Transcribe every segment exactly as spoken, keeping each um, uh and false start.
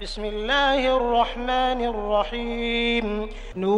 بسم الله الرحمن الرحيم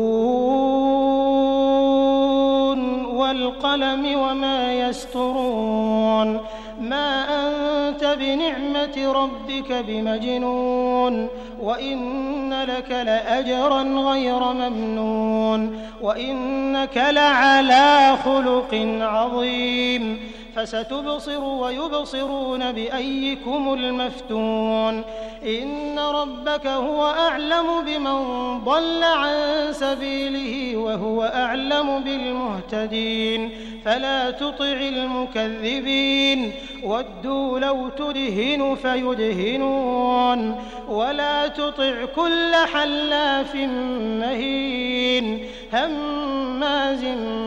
نون والقلم وما يسطرون ما أنت بنعمة ربك بمجنون وإن لك لأجرا غير ممنون وإنك لعلى خلق عظيم فستبصر ويبصرون بأيكم المفتون إن ربك هو أعلم بمن ضل عن سبيله وهو أعلم بالمهتدين فلا تطع المكذبين ودوا لو تدهن فيدهنون ولا تطع كل حلاف مهين هماز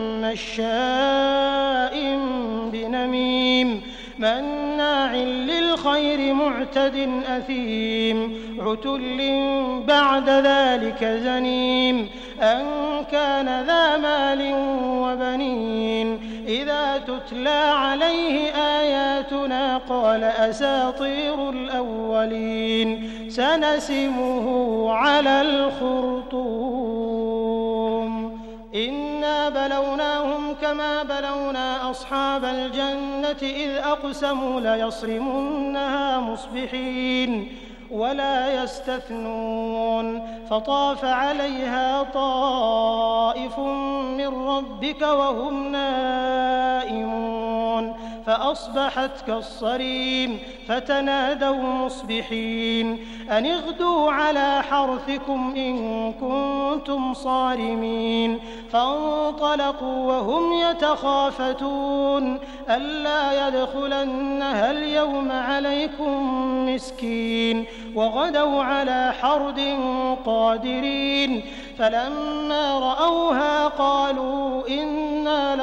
مشاء بنميم مناع للخير معتد أثيم عتل بعد ذلك زنيم أن كان ذا مال وبنين إذا تتلى عليه آياتنا قال أساطير الأولين سنسمه على الخرطوم إنا بلوناهم كما بلونا أصحاب الجنة إذ أقسموا ليصرمنها مصبحين ولا يستثنون فطاف عليها طائف من ربك وهم نائمون فأصبحت كالصريم فتنادوا مصبحين أن اغدوا على حرثكم إن كنتم صارمين فانطلقوا وهم يتخافتون ألا يدخلنها اليوم عليكم مسكين وغدوا على حرد قادرين فلما رأوها قالوا إنا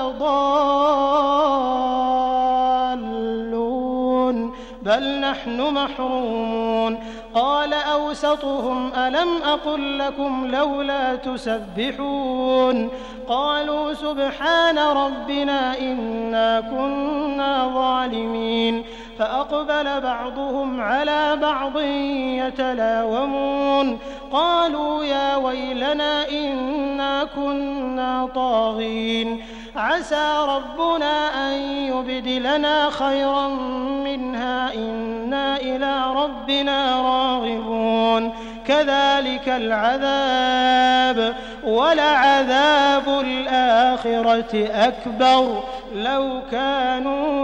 لضالون بل نحن محرومون قال أوسطهم ألم أقل لكم لولا تسبحون قالوا سبحان ربنا إنا كنا ظالمين فأقبل بعضهم على بعض يتلاومون قالوا يا ويلنا إنا كنا طاغين عسى ربنا أن يبدلنا خيرا منها إنا إلى ربنا راغبون كذلك العذاب ولعذاب الآخرة أكبر لو كانوا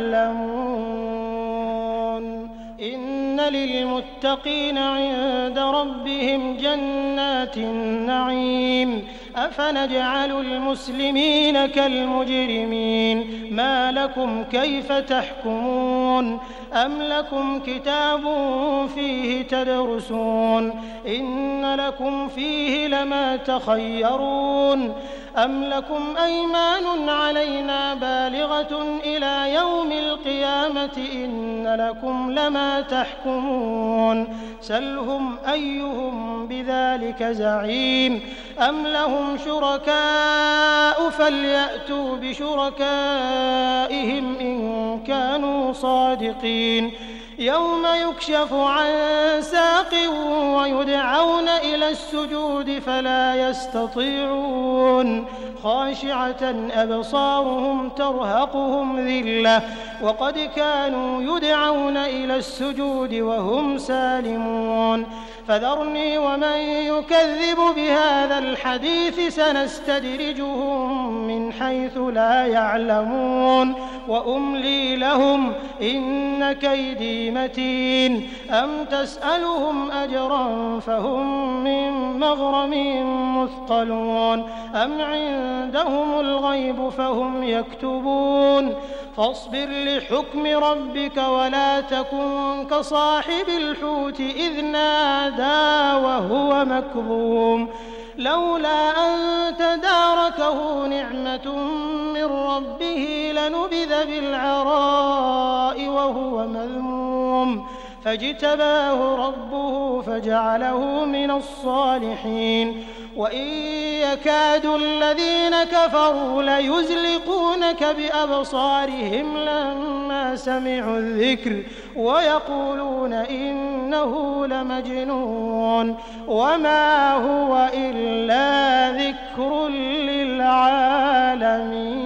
يعلمون إن للمتقين عند ربهم جنات النعيم أفنجعل المسلمين كالمجرمين ما لكم كيف تحكمون أم لكم كتاب فيه تدرسون إن لكم فيه لما تخيرون أم لكم أيمان علينا بالغة إلى يوم القيامة إن لكم لما تحكمون سلهم أيهم بذلك زعيم أم لهم شركاء فليأتوا بشركائهم إن كانوا صادقين يوم يكشف عن ساق ويدعون إلى السجود فلا يستطيعون خاشعة أبصارهم ترهقهم ذلة وقد كانوا يدعون إلى السجود وهم سالمون فذرني ومن يكذب بهذا الحديث سنستدرجهم من حيث لا يعلمون وأملي لهم إن كيدي متين أم تسألهم أجرا فهم من مغرم مثقلون أم عندهم الغيب فهم يكتبون فاصبر لحكم ربك ولا تكن كصاحب الحوت إذ نادى وهو مكظوم لولا أن تداركه نعمة من ربه لنبذ بالعراء وهو مذموم فاجتباه ربه فجعله من الصالحين وإن يكاد الذين كفروا ليزلقونك بأبصارهم لما سمعوا الذكر ويقولون إنه لمجنون وما هو إلا ذكر للعالمين.